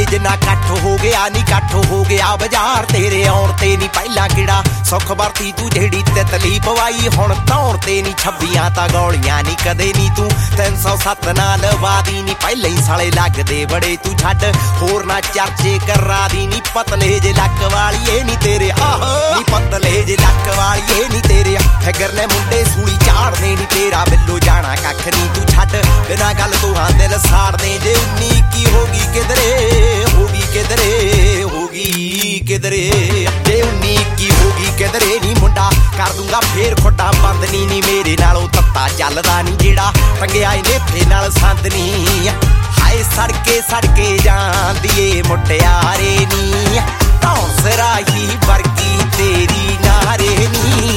जिन्ना कट्ठ हो गया नी कट्ठ हो गया बाजार तेरे आउण ते नी पहला किड़ा सुख वरती तू जेड़ी तितली पवाई हुण धौण ते नी 26 तां गौलियां नी कदे नी तू 307 नाल वादी नी पहले ही साले लगदे बड़े तू छड्ड होर ना चर्चे करा दी नी पतले जे लक वालीए नी तेरे आह नी पतले जे लक वालीए नी तेरे फिगर ने मुंडे सूली झाड़ने नी तेरा बिल्लो जाना कख नी तू छड्ड बिना गल तू हां दिल साड़ने जे 19 की होगी किधरे होगी किधरे होगी किधरे जे 19 की होगी किधरे नी मुंडा कर दूंगा फेर खोटा बंद नी मेरे नालों तत्ता चलदा नी जेड़ा टंगिया नेफे नाल संद नी हाय सड़के जांदी ए मुटियारे नी धौण सराही वर्गी तेरी नारे नी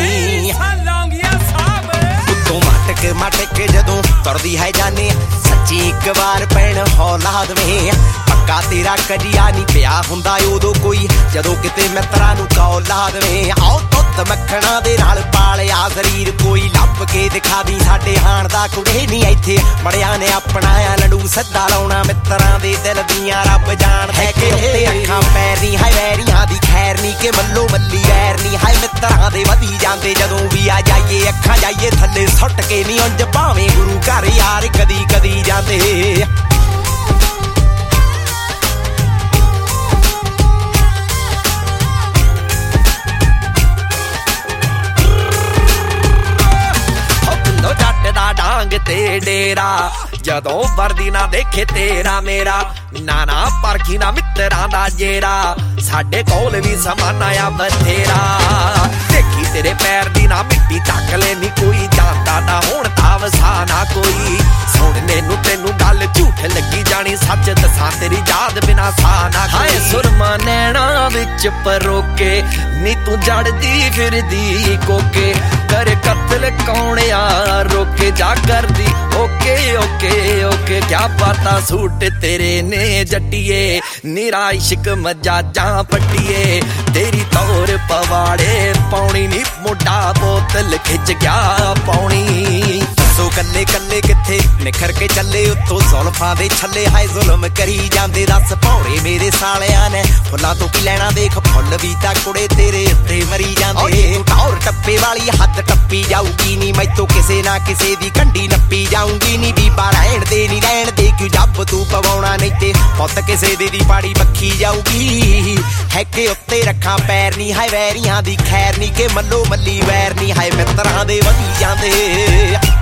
उत्तों मटक जदों तुरदी है जाने सच्ची एक बार पैण औलाद में पक्का तेरा कजिया नी पिया हुंदा उदों कोई जदों किते मित्रां नूं कौलाद में आओ दुध मक्खणा दे नाल पालिया शरीर कोई लभ के दिखा दी साडे हाण दा कुड़े नी इत्थे बड़ियां ने अपनाया लडू सद्दा लाउणा मित्रां दे दिल दियां रब जाण है कि उत्ते अखां पैर नी हाय वैरियां दी खैर नी के मल्लो मल्ली वैर नी हाय मित्रां दे वधी जांदे जदों भी आ जाइए अखां जाइए थल्ले सुट के नी उंज भावें गुरु घर यार कदी कदी जांदे डांग ते डेरा जदों वर्दी ना देखे तेरा मेरा नाना परखी ना मित्रां दा जेरा साडे कोल भी समान आया बथेरा देखी तेरे पैर दी ना मिट्टी तक लेनी कोई जानदा ना हुण तां वसाना कोई सुनने नूं तैनूं गल झूठ लगी जानी सच दसां तेरी याद बिना सा ना हाय सुरमा नैना विच परोके नी तू जड़दी फिरदी कोके कर कत्ल कौणिया रोके जा करदी ओके ओके ओके क्या पता सूट तेरे ने जट्टिए निरा इश्क मजाजा पट्टिए तेरी तौर पवाड़े पौनी नी मुंडा बोतल खिच गया पौनी दसो कल्ले कल्ले किथे निखर के चले उत्तों जुल्फां दे छल्ले हाय जुल्म करी जांदे दस भौरे मेरे सालियां ने फुल्लां तो की लैना देख फुल भी तां कुड़े तेरे उत्ते मरी जांदे टौर टप्पे वाली हद टप्पी जाऊगी नी मैं तो किसे ना किसे दी कंडी नप्पी जाऊंगी नी बीबा रहण दे क्यों जब तू पवाउणा नहीं ते पुत किसे दे दी पाड़ी बखी जाऊगी है के उत्ते रखा पैर नी हाय वैरियां दी खैर नी के मल्लो मल्ली वैर नी हाय मित्रां दे वधी जांदे